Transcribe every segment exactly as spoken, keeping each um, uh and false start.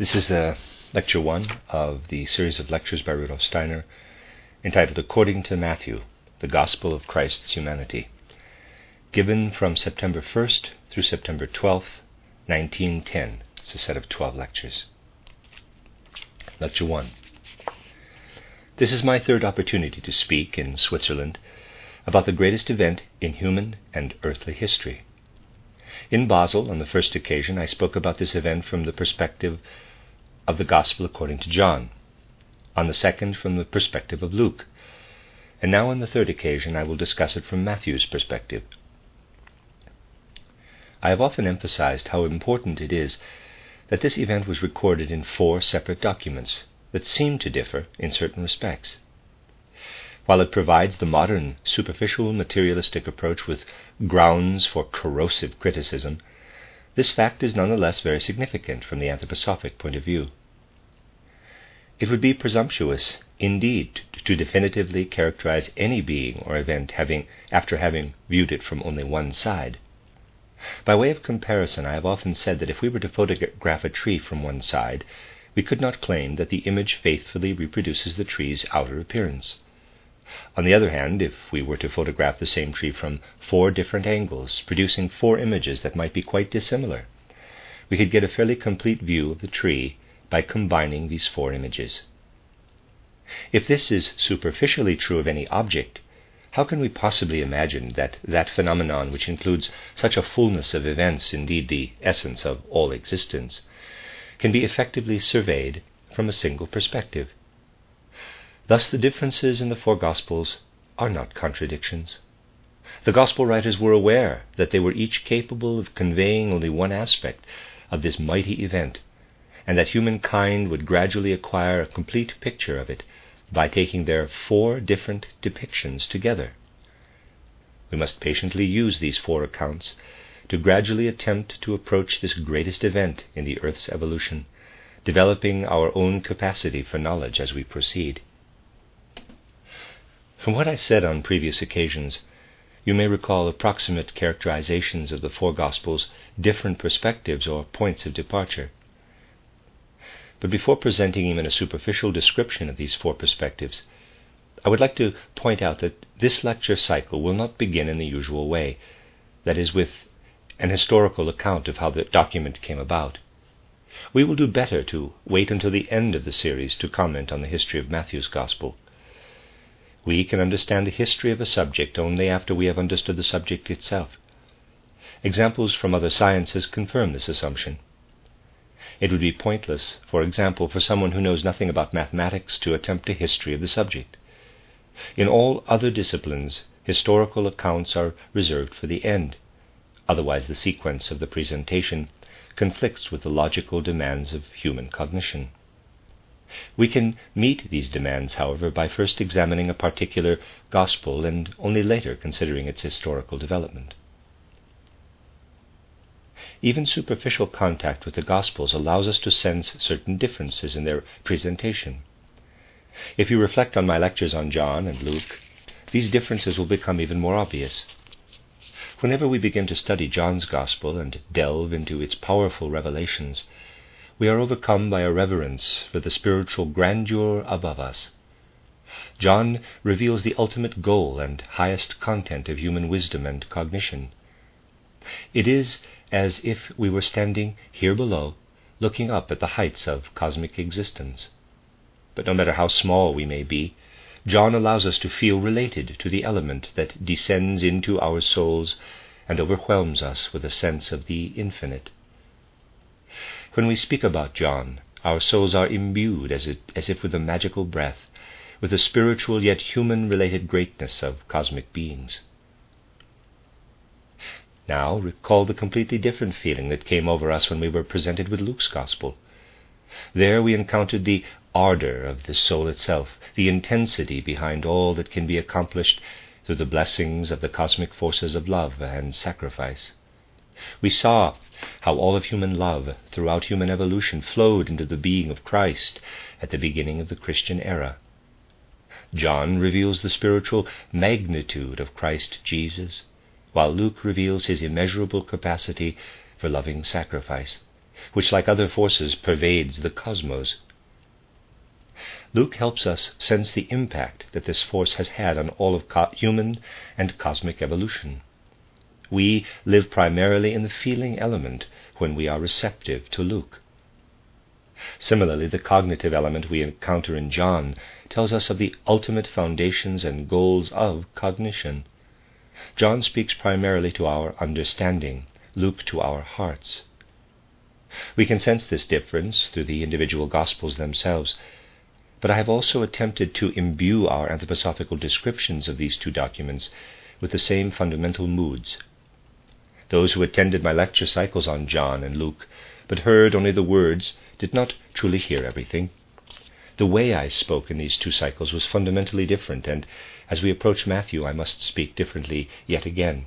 This is uh, lecture one of the series of lectures by Rudolf Steiner entitled According to Matthew, the Gospel of Christ's Humanity, given from September first through September twelfth, nineteen ten. It's a set of twelve lectures. Lecture one. This is my third opportunity to speak in Switzerland about the greatest event in human and earthly history. In Basel, on the first occasion, I spoke about this event from the perspective of the Gospel according to John, on the second from the perspective of Luke, and now on the third occasion I will discuss it from Matthew's perspective. I have often emphasized how important it is that this event was recorded in four separate documents that seem to differ in certain respects. While it provides the modern, superficial, materialistic approach with grounds for corrosive criticism, this fact is nonetheless very significant from the anthroposophic point of view. It would be presumptuous, indeed, to definitively characterize any being or event having, after having viewed it from only one side. By way of comparison, I have often said that if we were to photograph a tree from one side, we could not claim that the image faithfully reproduces the tree's outer appearance. On the other hand, if we were to photograph the same tree from four different angles, producing four images that might be quite dissimilar, we could get a fairly complete view of the tree by combining these four images. If this is superficially true of any object, how can we possibly imagine that that phenomenon, which includes such a fullness of events, indeed the essence of all existence, can be effectively surveyed from a single perspective? Thus the differences in the four Gospels are not contradictions. The Gospel writers were aware that they were each capable of conveying only one aspect of this mighty event, and that humankind would gradually acquire a complete picture of it by taking their four different depictions together. We must patiently use these four accounts to gradually attempt to approach this greatest event in the earth's evolution, developing our own capacity for knowledge as we proceed. From what I said on previous occasions, you may recall approximate characterizations of the four Gospels' different perspectives or points of departure. But before presenting even a superficial description of these four perspectives, I would like to point out that this lecture cycle will not begin in the usual way, that is, with an historical account of how the document came about. We will do better to wait until the end of the series to comment on the history of Matthew's Gospel. We can understand the history of a subject only after we have understood the subject itself. Examples from other sciences confirm this assumption. It would be pointless, for example, for someone who knows nothing about mathematics to attempt a history of the subject. In all other disciplines, historical accounts are reserved for the end. Otherwise, the sequence of the presentation conflicts with the logical demands of human cognition. We can meet these demands, however, by first examining a particular gospel and only later considering its historical development. Even superficial contact with the Gospels allows us to sense certain differences in their presentation. If you reflect on my lectures on John and Luke, these differences will become even more obvious. Whenever we begin to study John's Gospel and delve into its powerful revelations, we are overcome by a reverence for the spiritual grandeur above us. John reveals the ultimate goal and highest content of human wisdom and cognition. It is as if we were standing here below, looking up at the heights of cosmic existence. But no matter how small we may be, John allows us to feel related to the element that descends into our souls and overwhelms us with a sense of the infinite. When we speak about John, our souls are imbued as, it, as if with a magical breath, with the spiritual yet human-related greatness of cosmic beings. Now recall the completely different feeling that came over us when we were presented with Luke's Gospel. There we encountered the ardor of the soul itself, the intensity behind all that can be accomplished through the blessings of the cosmic forces of love and sacrifice. We saw how all of human love throughout human evolution flowed into the being of Christ at the beginning of the Christian era. John reveals the spiritual magnitude of Christ Jesus, while Luke reveals his immeasurable capacity for loving sacrifice, which like other forces pervades the cosmos. Luke helps us sense the impact that this force has had on all of co- human and cosmic evolution. We live primarily in the feeling element when we are receptive to Luke. Similarly, the cognitive element we encounter in John tells us of the ultimate foundations and goals of cognition. John speaks primarily to our understanding, Luke to our hearts. We can sense this difference through the individual Gospels themselves, but I have also attempted to imbue our anthroposophical descriptions of these two documents with the same fundamental moods. Those who attended my lecture cycles on John and Luke, but heard only the words, did not truly hear everything. The way I spoke in these two cycles was fundamentally different, and as we approach Matthew, I must speak differently yet again.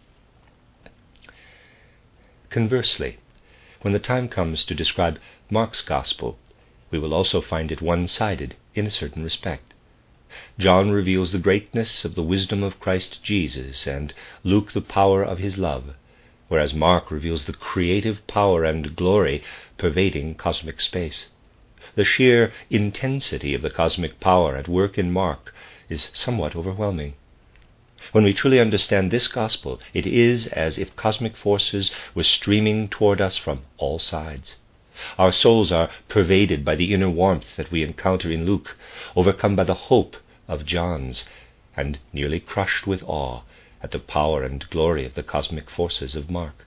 Conversely, when the time comes to describe Mark's Gospel, we will also find it one-sided in a certain respect. John reveals the greatness of the wisdom of Christ Jesus, and Luke the power of his love, whereas Mark reveals the creative power and glory pervading cosmic space. The sheer intensity of the cosmic power at work in Mark is somewhat overwhelming. When we truly understand this gospel, it is as if cosmic forces were streaming toward us from all sides. Our souls are pervaded by the inner warmth that we encounter in Luke, overcome by the hope of John's, and nearly crushed with awe at the power and glory of the cosmic forces of Mark.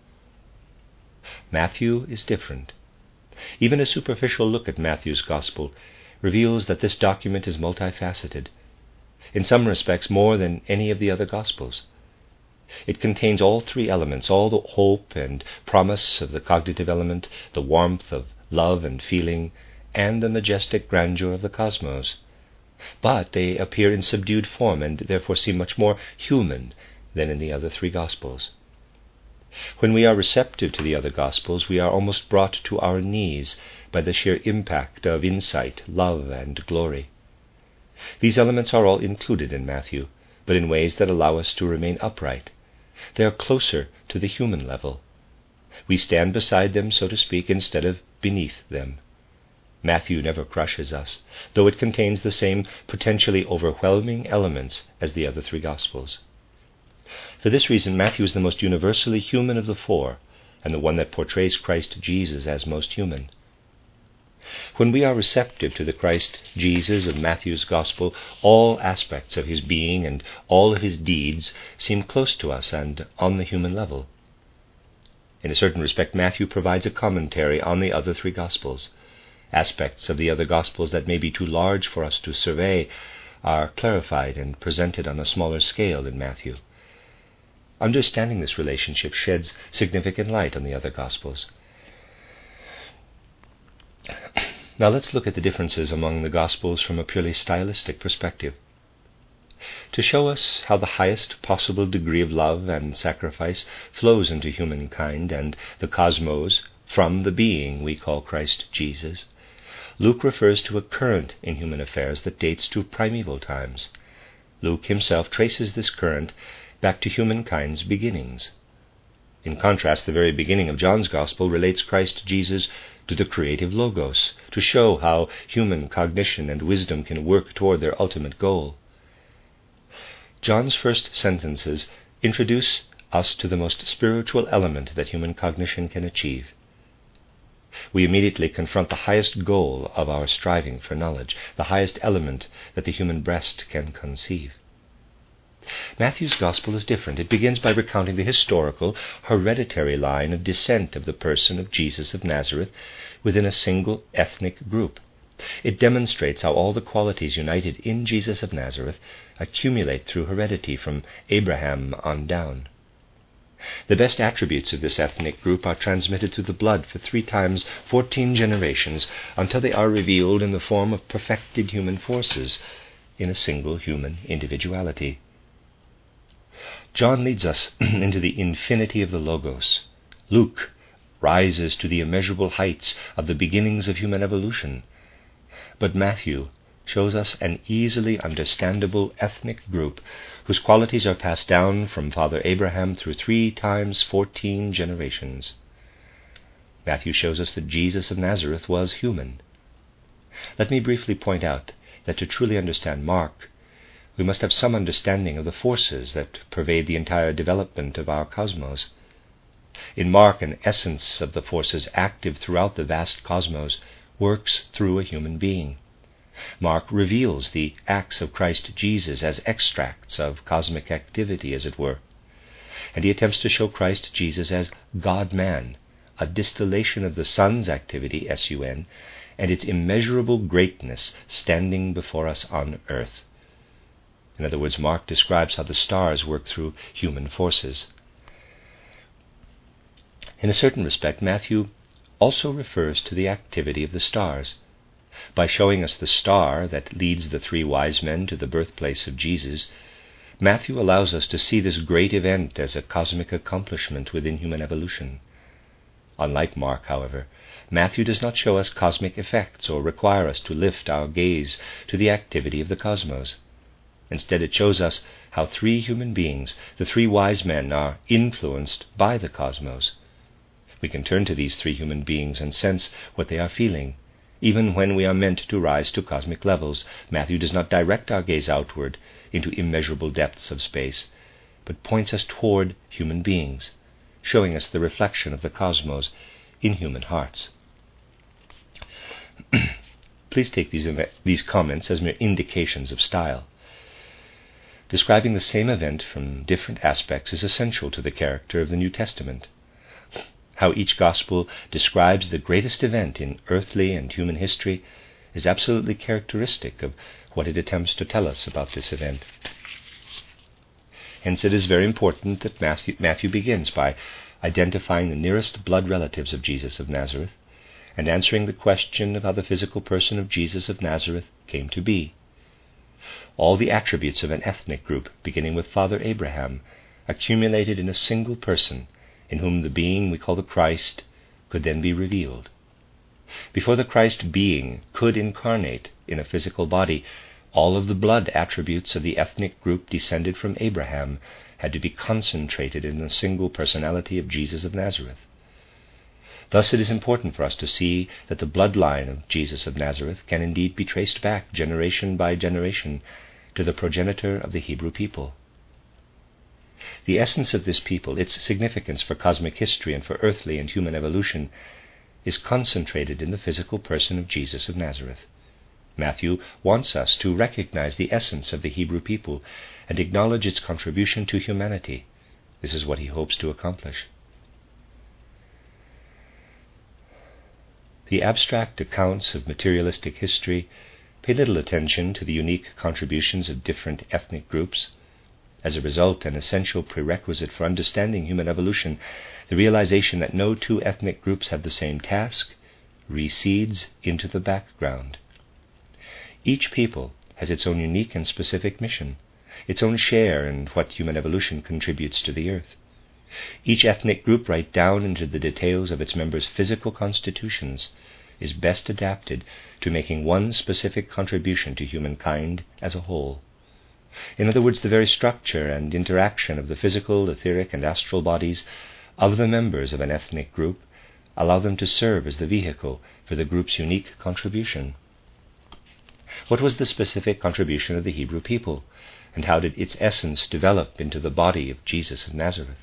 Matthew is different. Even a superficial look at Matthew's Gospel reveals that this document is multifaceted, in some respects more than any of the other Gospels. It contains all three elements, all the hope and promise of the cognitive element, the warmth of love and feeling, and the majestic grandeur of the cosmos. But they appear in subdued form and therefore seem much more human than in the other three Gospels. When we are receptive to the other Gospels, we are almost brought to our knees by the sheer impact of insight, love, and glory. These elements are all included in Matthew, but in ways that allow us to remain upright. They are closer to the human level. We stand beside them, so to speak, instead of beneath them. Matthew never crushes us, though it contains the same potentially overwhelming elements as the other three Gospels. For this reason, Matthew is the most universally human of the four, and the one that portrays Christ Jesus as most human. When we are receptive to the Christ Jesus of Matthew's Gospel, all aspects of his being and all of his deeds seem close to us and on the human level. In a certain respect, Matthew provides a commentary on the other three Gospels. Aspects of the other Gospels that may be too large for us to survey are clarified and presented on a smaller scale in Matthew. Understanding this relationship sheds significant light on the other Gospels. Now let's look at the differences among the Gospels from a purely stylistic perspective. To show us how the highest possible degree of love and sacrifice flows into humankind and the cosmos from the being we call Christ Jesus, Luke refers to a current in human affairs that dates to primeval times. Luke himself traces this current back to humankind's beginnings. In contrast, the very beginning of John's Gospel relates Christ Jesus to the creative Logos, to show how human cognition and wisdom can work toward their ultimate goal. John's first sentences introduce us to the most spiritual element that human cognition can achieve. We immediately confront the highest goal of our striving for knowledge, the highest element that the human breast can conceive. Matthew's Gospel is different. It begins by recounting the historical, hereditary line of descent of the person of Jesus of Nazareth within a single ethnic group. It demonstrates how all the qualities united in Jesus of Nazareth accumulate through heredity from Abraham on down. The best attributes of this ethnic group are transmitted through the blood for three times fourteen generations until they are revealed in the form of perfected human forces in a single human individuality. John leads us into the infinity of the Logos. Luke rises to the immeasurable heights of the beginnings of human evolution. But Matthew shows us an easily understandable ethnic group whose qualities are passed down from Father Abraham through three times fourteen generations. Matthew shows us that Jesus of Nazareth was human. Let me briefly point out that to truly understand Mark, we must have some understanding of the forces that pervade the entire development of our cosmos. In Mark, an essence of the forces active throughout the vast cosmos works through a human being. Mark reveals the acts of Christ Jesus as extracts of cosmic activity, as it were, and he attempts to show Christ Jesus as God-man, a distillation of the Son's activity, S U N, and its immeasurable greatness standing before us on earth. In other words, Mark describes how the stars work through human forces. In a certain respect, Matthew also refers to the activity of the stars. By showing us the star that leads the three wise men to the birthplace of Jesus, Matthew allows us to see this great event as a cosmic accomplishment within human evolution. Unlike Mark, however, Matthew does not show us cosmic effects or require us to lift our gaze to the activity of the cosmos. Instead, it shows us how three human beings, the three wise men, are influenced by the cosmos. We can turn to these three human beings and sense what they are feeling. Even when we are meant to rise to cosmic levels, Matthew does not direct our gaze outward into immeasurable depths of space, but points us toward human beings, showing us the reflection of the cosmos in human hearts. Please take these, these comments as mere indications of style. Describing the same event from different aspects is essential to the character of the New Testament. How each gospel describes the greatest event in earthly and human history is absolutely characteristic of what it attempts to tell us about this event. Hence it is very important that Matthew, Matthew begins by identifying the nearest blood relatives of Jesus of Nazareth and answering the question of how the physical person of Jesus of Nazareth came to be. All the attributes of an ethnic group, beginning with Father Abraham, accumulated in a single person, in whom the being we call the Christ could then be revealed. Before the Christ being could incarnate in a physical body, all of the blood attributes of the ethnic group descended from Abraham had to be concentrated in the single personality of Jesus of Nazareth. Thus it is important for us to see that the bloodline of Jesus of Nazareth can indeed be traced back generation by generation to the progenitor of the Hebrew people. The essence of this people, its significance for cosmic history and for earthly and human evolution, is concentrated in the physical person of Jesus of Nazareth. Matthew wants us to recognize the essence of the Hebrew people and acknowledge its contribution to humanity. This is what he hopes to accomplish. The abstract accounts of materialistic history pay little attention to the unique contributions of different ethnic groups. As a result, an essential prerequisite for understanding human evolution, the realization that no two ethnic groups have the same task, recedes into the background. Each people has its own unique and specific mission, its own share in what human evolution contributes to the earth. Each ethnic group, right down into the details of its members' physical constitutions, is best adapted to making one specific contribution to humankind as a whole. In other words, the very structure and interaction of the physical, etheric, and astral bodies of the members of an ethnic group allow them to serve as the vehicle for the group's unique contribution. What was the specific contribution of the Hebrew people, and how did its essence develop into the body of Jesus of Nazareth?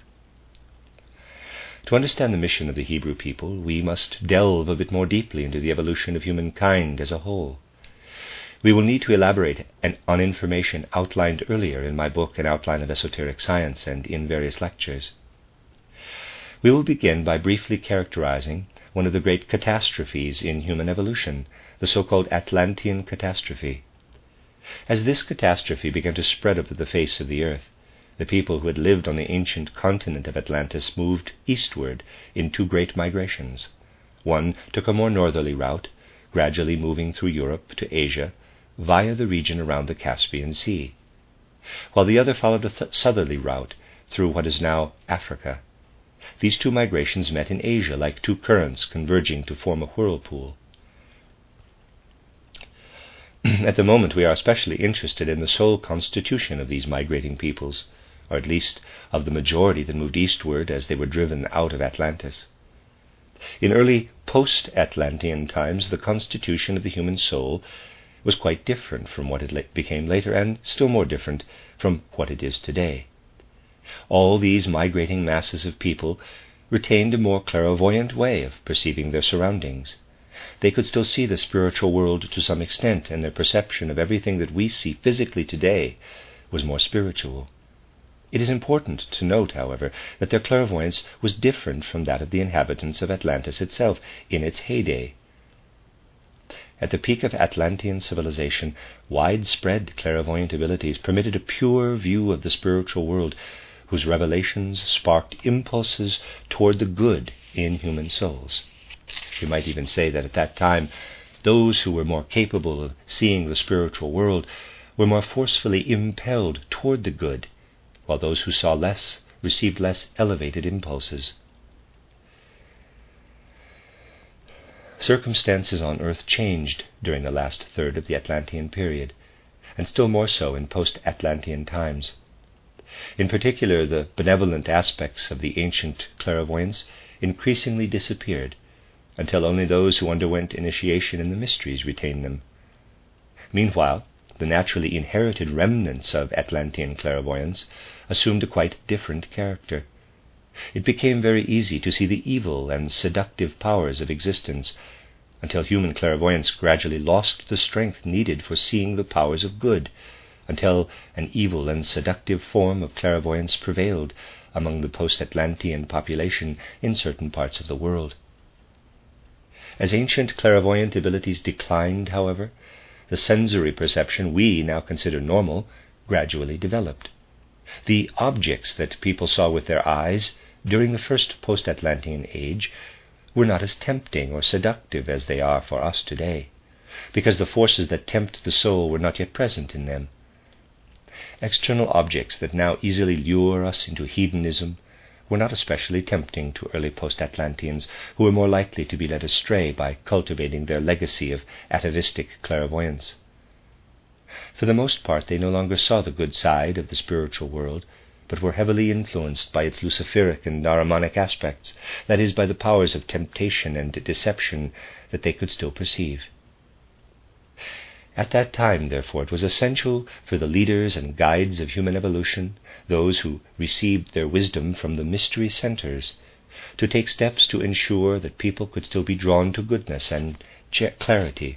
To understand the mission of the Hebrew people, we must delve a bit more deeply into the evolution of humankind as a whole. We will need to elaborate on information outlined earlier in my book, An Outline of Esoteric Science, and in various lectures. We will begin by briefly characterizing one of the great catastrophes in human evolution, the so-called Atlantean catastrophe. As this catastrophe began to spread over the face of the earth, the people who had lived on the ancient continent of Atlantis moved eastward in two great migrations. One took a more northerly route, gradually moving through Europe to Asia, via the region around the Caspian Sea, while the other followed a th- southerly route through what is now Africa. These two migrations met in Asia like two currents converging to form a whirlpool. At the moment, we are especially interested in the soul constitution of these migrating peoples, or at least of the majority that moved eastward as they were driven out of Atlantis. In early post-Atlantean times, the constitution of the human soul was quite different from what it became later, and still more different from what it is today. All these migrating masses of people retained a more clairvoyant way of perceiving their surroundings. They could still see the spiritual world to some extent, and their perception of everything that we see physically today was more spiritual. It is important to note, however, that their clairvoyance was different from that of the inhabitants of Atlantis itself in its heyday. At the peak of Atlantean civilization, widespread clairvoyant abilities permitted a pure view of the spiritual world, whose revelations sparked impulses toward the good in human souls. We might even say that at that time, those who were more capable of seeing the spiritual world were more forcefully impelled toward the good, while those who saw less received less elevated impulses. Circumstances on Earth changed during the last third of the Atlantean period, and still more so in post-Atlantean times. In particular, the benevolent aspects of the ancient clairvoyance increasingly disappeared, until only those who underwent initiation in the mysteries retained them. Meanwhile, the naturally inherited remnants of Atlantean clairvoyance assumed a quite different character. It became very easy to see the evil and seductive powers of existence, until human clairvoyance gradually lost the strength needed for seeing the powers of good, until an evil and seductive form of clairvoyance prevailed among the post-Atlantean population in certain parts of the world. As ancient clairvoyant abilities declined, however, the sensory perception we now consider normal gradually developed. The objects that people saw with their eyes during the first post-Atlantean age were not as tempting or seductive as they are for us today, because the forces that tempt the soul were not yet present in them. External objects that now easily lure us into hedonism were not especially tempting to early post-Atlanteans, who were more likely to be led astray by cultivating their legacy of atavistic clairvoyance. For the most part, they no longer saw the good side of the spiritual world, but were heavily influenced by its luciferic and Ahrimanic aspects, that is, by the powers of temptation and deception that they could still perceive. At that time, therefore, it was essential for the leaders and guides of human evolution, those who received their wisdom from the mystery centers, to take steps to ensure that people could still be drawn to goodness and clarity.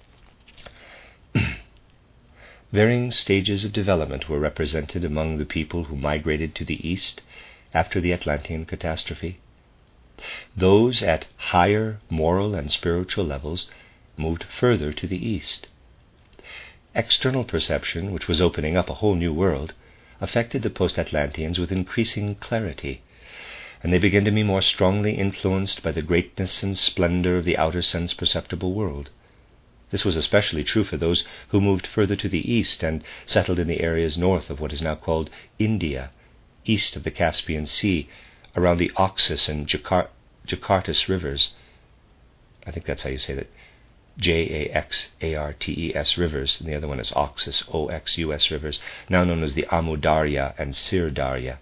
Varying stages of development were represented among the people who migrated to the east after the Atlantean catastrophe. Those at higher moral and spiritual levels moved further to the east. External perception, which was opening up a whole new world, affected the post-Atlanteans with increasing clarity, and they began to be more strongly influenced by the greatness and splendor of the outer sense-perceptible world. This was especially true for those who moved further to the east and settled in the areas north of what is now called India, east of the Caspian Sea, around the Oxus and Jakar- Jakartas rivers. I think that's how you say that. J A X A R T E S rivers, and the other one is Oxus, O X U S rivers, now known as the Amu Darya and Sir Darya.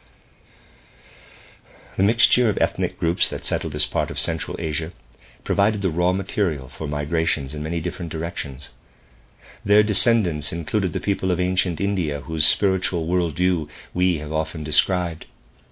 The mixture of ethnic groups that settled this part of Central Asia provided the raw material for migrations in many different directions. Their descendants included the people of ancient India, whose spiritual worldview we have often described.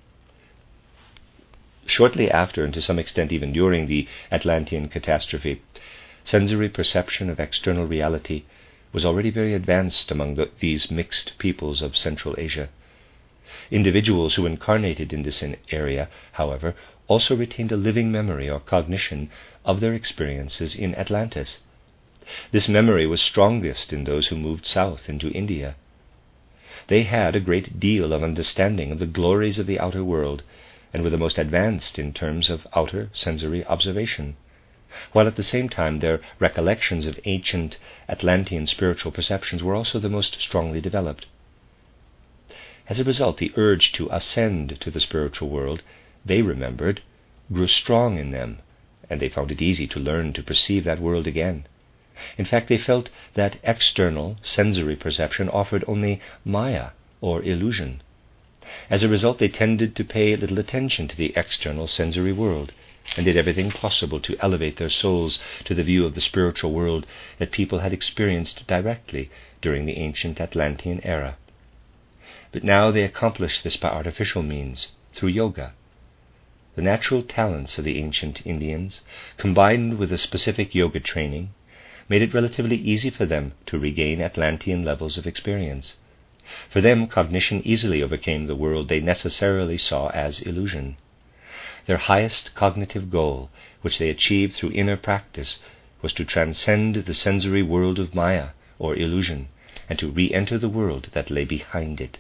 Shortly after, and to some extent even during the Atlantean catastrophe, sensory perception of external reality was already very advanced among the, these mixed peoples of Central Asia. Individuals who incarnated in this area, however, also retained a living memory or cognition of their experiences in Atlantis. This memory was strongest in those who moved south into India. They had a great deal of understanding of the glories of the outer world, and were the most advanced in terms of outer sensory observation, while at the same time their recollections of ancient Atlantean spiritual perceptions were also the most strongly developed. As a result, the urge to ascend to the spiritual world, they remembered, grew strong in them, and they found it easy to learn to perceive that world again. In fact, they felt that external sensory perception offered only maya, or illusion. As a result, they tended to pay little attention to the external sensory world, and did everything possible to elevate their souls to the view of the spiritual world that people had experienced directly during the ancient Atlantean era. But now they accomplished this by artificial means, through yoga. The natural talents of the ancient Indians, combined with a specific yoga training, made it relatively easy for them to regain Atlantean levels of experience. For them, cognition easily overcame the world they necessarily saw as illusion. Their highest cognitive goal, which they achieved through inner practice, was to transcend the sensory world of Maya, or illusion, and to re-enter the world that lay behind it.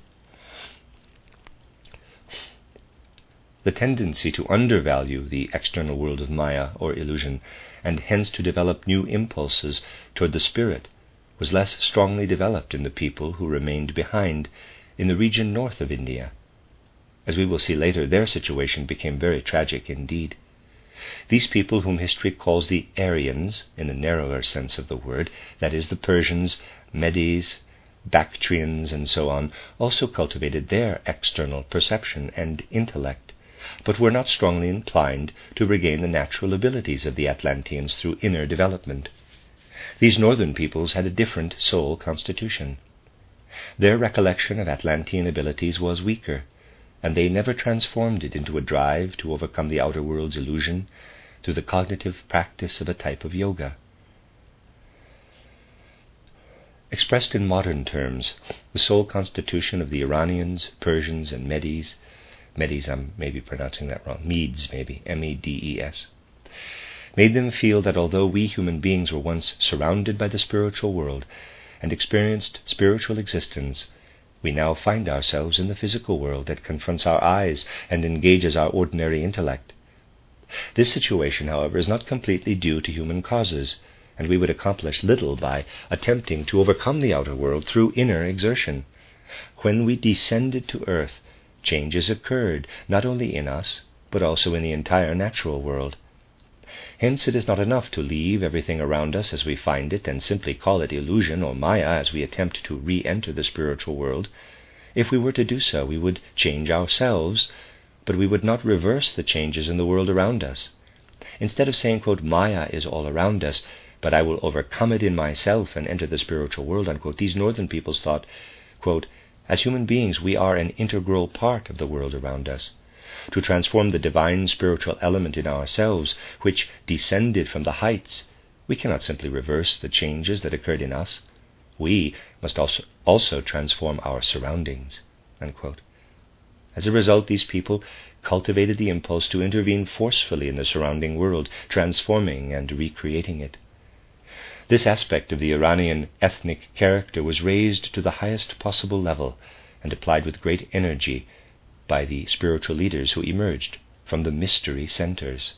The tendency to undervalue the external world of Maya, or illusion, and hence to develop new impulses toward the spirit, was less strongly developed in the people who remained behind in the region north of India. As we will see later, their situation became very tragic indeed. These people, whom history calls the Aryans, in the narrower sense of the word, that is, the Persians, Medes, Bactrians, and so on, also cultivated their external perception and intellect, but were not strongly inclined to regain the natural abilities of the Atlanteans through inner development. These northern peoples had a different soul constitution. Their recollection of Atlantean abilities was weaker, and they never transformed it into a drive to overcome the outer world's illusion through the cognitive practice of a type of yoga. Expressed in modern terms, the soul constitution of the Iranians, Persians, and Medes, Medes, I'm maybe pronouncing that wrong, Medes maybe, M E D E S, made them feel that although we human beings were once surrounded by the spiritual world and experienced spiritual existence, we now find ourselves in the physical world that confronts our eyes and engages our ordinary intellect. This situation, however, is not completely due to human causes, and we would accomplish little by attempting to overcome the outer world through inner exertion. When we descended to earth, changes occurred not only in us, but also in the entire natural world. Hence it is not enough to leave everything around us as we find it and simply call it illusion or Maya as we attempt to re-enter the spiritual world. If we were to do so, we would change ourselves, but we would not reverse the changes in the world around us. Instead of saying, quote, Maya is all around us, but I will overcome it in myself and enter the spiritual world, unquote, these northern peoples thought, quote, as human beings we are an integral part of the world around us. To transform the divine spiritual element in ourselves, which descended from the heights, we cannot simply reverse the changes that occurred in us. We must also, also transform our surroundings, unquote. As a result, these people cultivated the impulse to intervene forcefully in the surrounding world, transforming and recreating it. This aspect of the Iranian ethnic character was raised to the highest possible level and applied with great energy by the spiritual leaders who emerged from the mystery centers.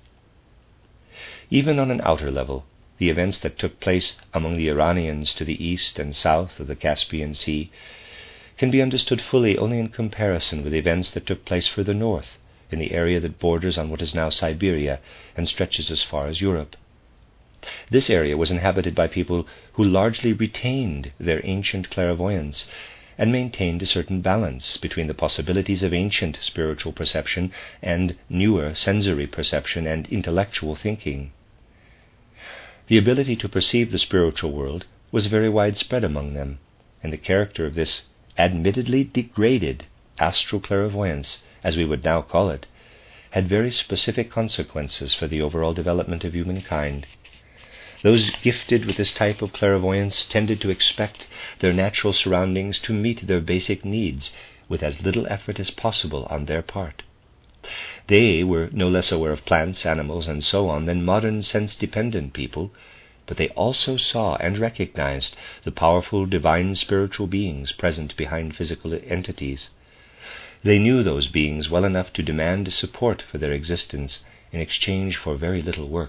Even on an outer level, the events that took place among the Iranians to the east and south of the Caspian Sea can be understood fully only in comparison with events that took place further north, in the area that borders on what is now Siberia and stretches as far as Europe. This area was inhabited by people who largely retained their ancient clairvoyance and maintained a certain balance between the possibilities of ancient spiritual perception and newer sensory perception and intellectual thinking. The ability to perceive the spiritual world was very widespread among them, and the character of this admittedly degraded astral clairvoyance, as we would now call it, had very specific consequences for the overall development of humankind. Those gifted with this type of clairvoyance tended to expect their natural surroundings to meet their basic needs with as little effort as possible on their part. They were no less aware of plants, animals, and so on than modern sense-dependent people, but they also saw and recognized the powerful divine spiritual beings present behind physical entities. They knew those beings well enough to demand support for their existence in exchange for very little work.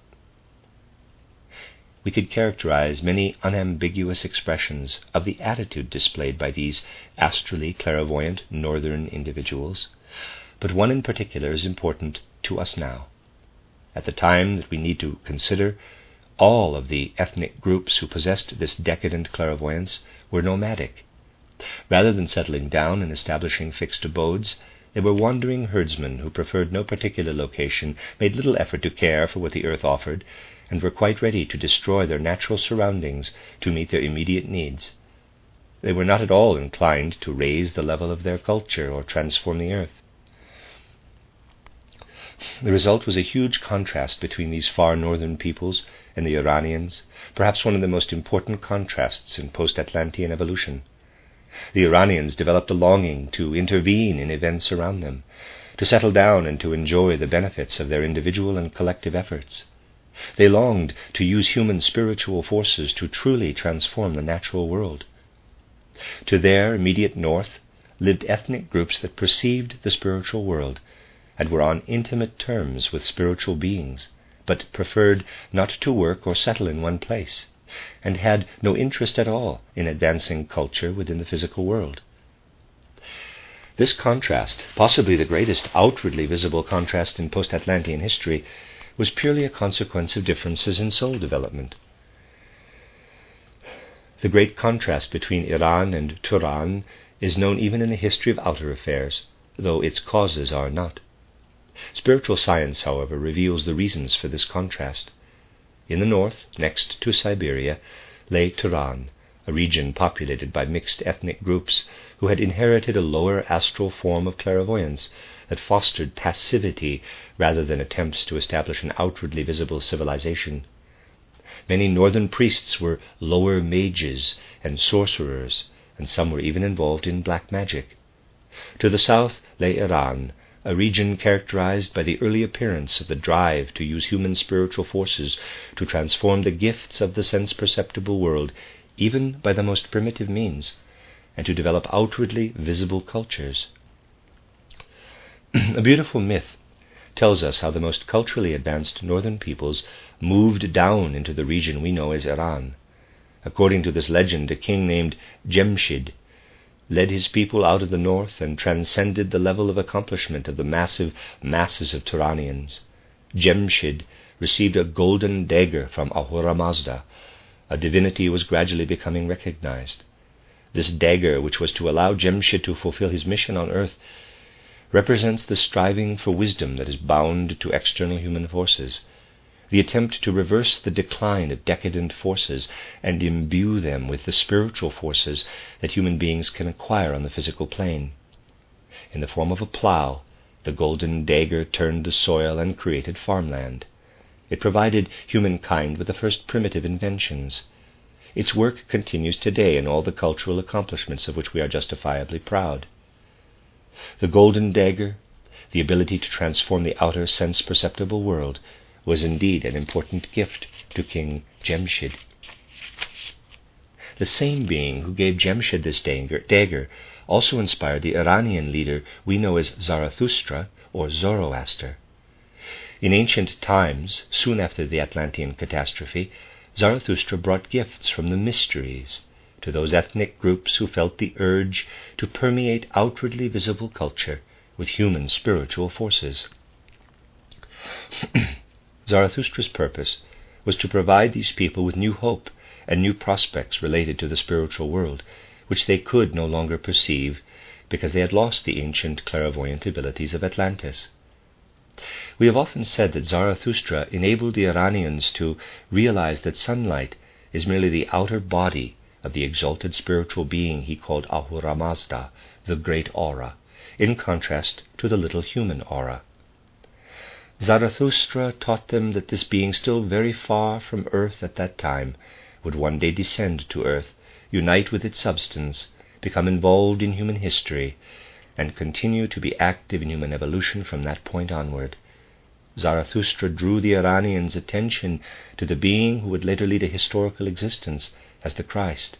We could characterize many unambiguous expressions of the attitude displayed by these astrally clairvoyant northern individuals, but one in particular is important to us now. At the time that we need to consider, all of the ethnic groups who possessed this decadent clairvoyance were nomadic. Rather than settling down and establishing fixed abodes, They were wandering herdsmen who preferred no particular location, made little effort to care for what the earth offered, and were quite ready to destroy their natural surroundings to meet their immediate needs. They were not at all inclined to raise the level of their culture or transform the earth. The result was a huge contrast between these far northern peoples and the Iranians, perhaps one of the most important contrasts in post-Atlantean evolution. The Iranians developed a longing to intervene in events around them, to settle down and to enjoy the benefits of their individual and collective efforts. They longed to use human spiritual forces to truly transform the natural world. To their immediate north lived ethnic groups that perceived the spiritual world and were on intimate terms with spiritual beings, but preferred not to work or settle in one place, and had no interest at all in advancing culture within the physical world. This contrast, possibly the greatest outwardly visible contrast in post-Atlantean history, was purely a consequence of differences in soul development. The great contrast between Iran and Turan is known even in the history of outer affairs, though its causes are not. Spiritual science, however, reveals the reasons for this contrast. In the north, next to Siberia, lay Turan, a region populated by mixed ethnic groups who had inherited a lower astral form of clairvoyance that fostered passivity rather than attempts to establish an outwardly visible civilization. Many northern priests were lower mages and sorcerers, and some were even involved in black magic. To the south lay Iran, a region characterized by the early appearance of the drive to use human spiritual forces to transform the gifts of the sense-perceptible world, even by the most primitive means, and to develop outwardly visible cultures. A beautiful myth tells us how the most culturally advanced northern peoples moved down into the region we know as Iran. According to this legend, a king named Jemshid led his people out of the north and transcended the level of accomplishment of the massive masses of Turanians. Jemshid received a golden dagger from Ahura Mazda. A divinity was gradually becoming recognized. This dagger, which was to allow Jemshid to fulfill his mission on earth, represents the striving for wisdom that is bound to external human forces, the attempt to reverse the decline of decadent forces and imbue them with the spiritual forces that human beings can acquire on the physical plane. In the form of a plow, the golden dagger turned the soil and created farmland. It provided humankind with the first primitive inventions. Its work continues today in all the cultural accomplishments of which we are justifiably proud. The golden dagger, the ability to transform the outer sense-perceptible world, was indeed an important gift to King Jemshid. The same being who gave Jemshid this dagger also inspired the Iranian leader we know as Zarathustra or Zoroaster. In ancient times, soon after the Atlantean catastrophe, Zarathustra brought gifts from the mysteries to those ethnic groups who felt the urge to permeate outwardly visible culture with human spiritual forces. Zarathustra's purpose was to provide these people with new hope and new prospects related to the spiritual world, which they could no longer perceive because they had lost the ancient clairvoyant abilities of Atlantis. We have often said that Zarathustra enabled the Iranians to realize that sunlight is merely the outer body of the exalted spiritual being he called Ahura Mazda, the great aura, in contrast to the little human aura. Zarathustra taught them that this being, still very far from earth at that time, would one day descend to earth, unite with its substance, become involved in human history, and continue to be active in human evolution from that point onward. Zarathustra drew the Iranians' attention to the being who would later lead a historical existence as the Christ.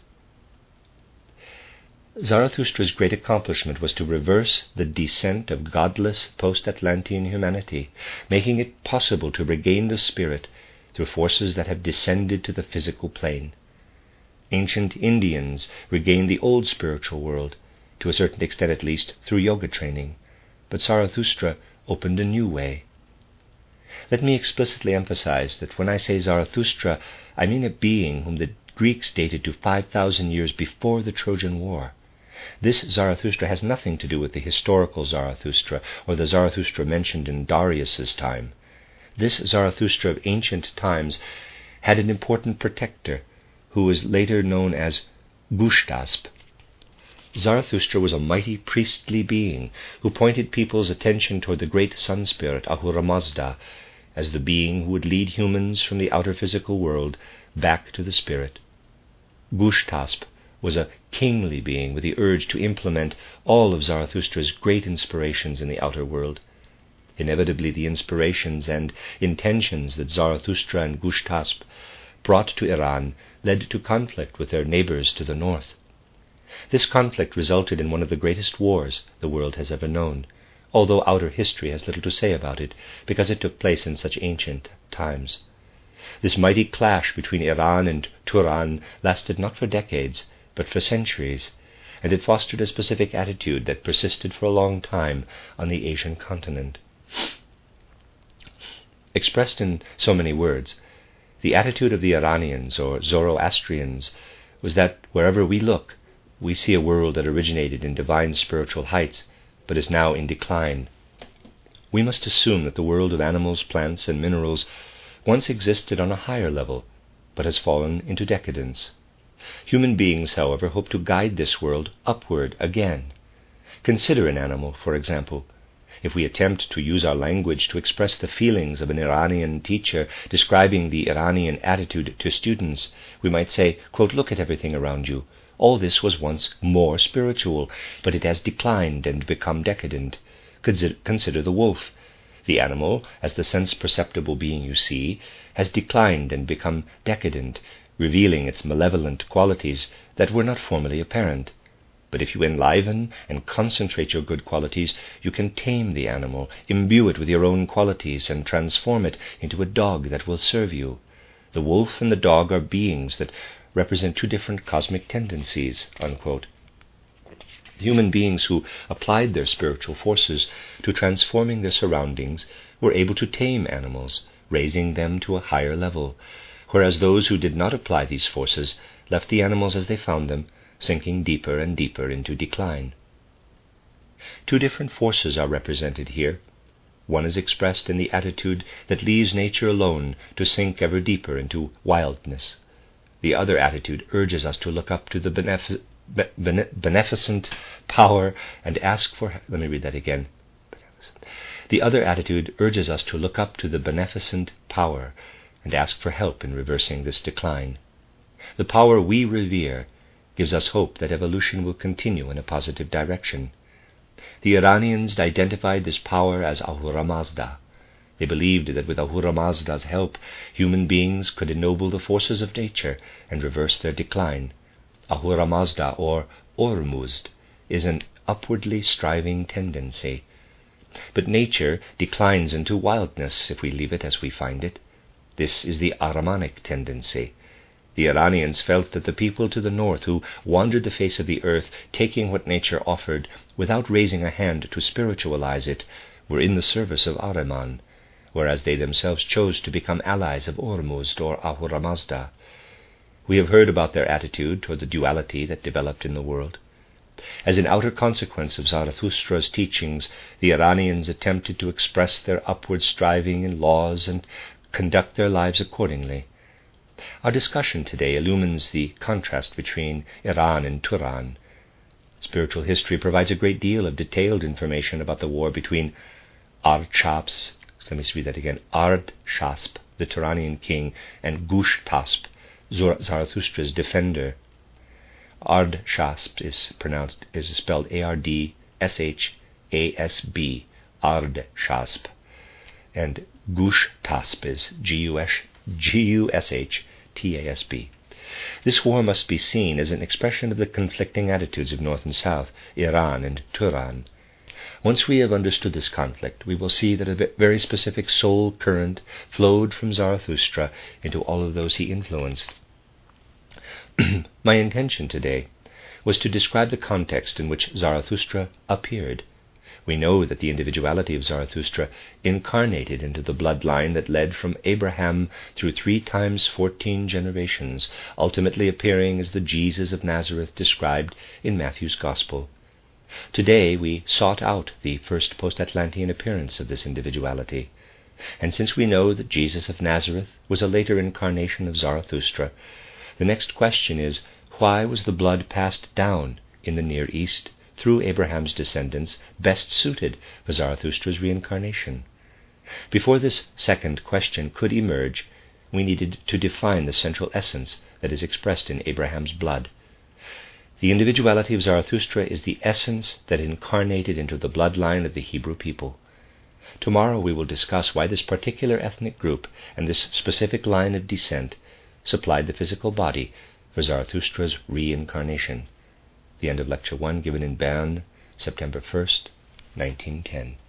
Zarathustra's great accomplishment was to reverse the descent of godless post-Atlantean humanity, making it possible to regain the spirit through forces that have descended to the physical plane. Ancient Indians regained the old spiritual world, to a certain extent at least, through yoga training, but Zarathustra opened a new way. Let me explicitly emphasize that when I say Zarathustra, I mean a being whom the Greeks dated to five thousand years before the Trojan War, This Zarathustra has nothing to do with the historical Zarathustra or the Zarathustra mentioned in Darius's time. This Zarathustra of ancient times had an important protector who was later known as Gushtasp. Zarathustra was a mighty priestly being who pointed people's attention toward the great sun spirit Ahura Mazda as the being who would lead humans from the outer physical world back to the spirit. Gushtasp was a kingly being with the urge to implement all of Zarathustra's great inspirations in the outer world. Inevitably, the inspirations and intentions that Zarathustra and Gushtasp brought to Iran led to conflict with their neighbors to the north. This conflict resulted in one of the greatest wars the world has ever known, although outer history has little to say about it because it took place in such ancient times. This mighty clash between Iran and Turan lasted not for decades, but for centuries, and it fostered a specific attitude that persisted for a long time on the Asian continent. Expressed in so many words, the attitude of the Iranians or Zoroastrians was that wherever we look, we see a world that originated in divine spiritual heights, but is now in decline. We must assume that the world of animals, plants, and minerals once existed on a higher level, but has fallen into decadence. Human beings, however, hope to guide this world upward again. Consider an animal, for example. If we attempt to use our language to express the feelings of an Iranian teacher describing the Iranian attitude to students, we might say, quote, "Look at everything around you. All this was once more spiritual, but it has declined and become decadent. Consider the wolf. The animal, as the sense-perceptible being you see, has declined and become decadent, revealing its malevolent qualities that were not formerly apparent. But if you enliven and concentrate your good qualities, you can tame the animal, imbue it with your own qualities, and transform it into a dog that will serve you. The wolf and the dog are beings that represent two different cosmic tendencies," unquote. Human beings who applied their spiritual forces to transforming their surroundings were able to tame animals, raising them to a higher level, whereas those who did not apply these forces left the animals as they found them, sinking deeper and deeper into decline. Two different forces are represented here. One is expressed in the attitude that leaves nature alone to sink ever deeper into wildness. The other attitude urges us to look up to the benefic- bene- beneficent power and ask for... Let me read that again. The other attitude urges us to look up to the beneficent power and ask for help in reversing this decline. The power we revere gives us hope that evolution will continue in a positive direction. The Iranians identified this power as Ahura Mazda. They believed that with Ahura Mazda's help, human beings could ennoble the forces of nature and reverse their decline. Ahura Mazda, or Ormuzd, is an upwardly striving tendency. But nature declines into wildness if we leave it as we find it. This is the Ahramanic tendency. The Iranians felt that the people to the north who wandered the face of the earth, taking what nature offered without raising a hand to spiritualize it, were in the service of Ahriman, whereas they themselves chose to become allies of Ormuzd or Ahura Mazda. We have heard about their attitude toward the duality that developed in the world. As an outer consequence of Zarathustra's teachings, the Iranians attempted to express their upward striving in laws and conduct their lives accordingly. Our discussion today illumines the contrast between Iran and Turan. Spiritual history provides a great deal of detailed information about the war between Ardshasp, let me read that again, Ardshasp, the Turanian king, and Gushtasp, Zarathustra's defender. Ardshasp is pronounced is spelled A R D S H A S B, Ardshasp, and Gushtasp is G U S H T A S B. This war must be seen as an expression of the conflicting attitudes of North and South, Iran and Turan. Once we have understood this conflict, we will see that a very specific soul current flowed from Zarathustra into all of those he influenced. My intention today was to describe the context in which Zarathustra appeared. We know that the individuality of Zarathustra incarnated into the bloodline that led from Abraham through three times fourteen generations, ultimately appearing as the Jesus of Nazareth described in Matthew's Gospel. Today we sought out the first post-Atlantean appearance of this individuality, and since we know that Jesus of Nazareth was a later incarnation of Zarathustra, the next question is, why was the blood passed down in the Near East through Abraham's descendants best suited for Zarathustra's reincarnation? Before this second question could emerge, we needed to define the central essence that is expressed in Abraham's blood. The individuality of Zarathustra is the essence that incarnated into the bloodline of the Hebrew people. Tomorrow we will discuss why this particular ethnic group and this specific line of descent supplied the physical body for Zarathustra's reincarnation. The end of Lecture one, given in Bern, September first, nineteen ten.